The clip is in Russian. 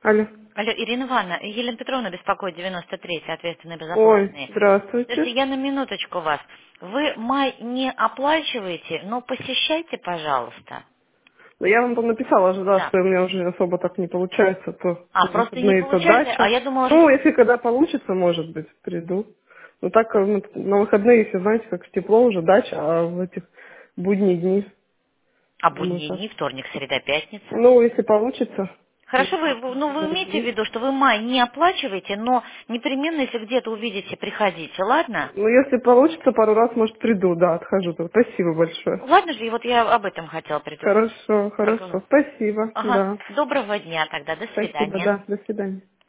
Алло. Алло, Ирина Ивановна, Елена Петровна беспокоит 93-й, ответственные Ой, безоплатные. Слушайте, здравствуйте. я на минуточку вас. Вы май не оплачиваете, но посещайте, пожалуйста. Ну, я вам там написала же, да, Да. что у меня уже особо так не получается, то А, в просто не выходные, то получается, а дача. я думала, Ну, что... если когда получится, может быть, приду. Ну, так на выходные, если знаете, как тепло уже, дача, а в этих будние дни, А думаю, будние так. дни, вторник, среда, пятница. Ну, если получится, Хорошо, вы будние имеете в дни. виду, что вы май не оплачиваете, но непременно, если где-то увидите, приходите, ладно? Ну, если получится, пару раз, может, приду, да, отхожу. Спасибо большое. Ладно же, и вот я об этом хотела Хорошо, хорошо, проговорить. спасибо, Ага, да. доброго дня тогда, до Спасибо, свидания. да, до свидания.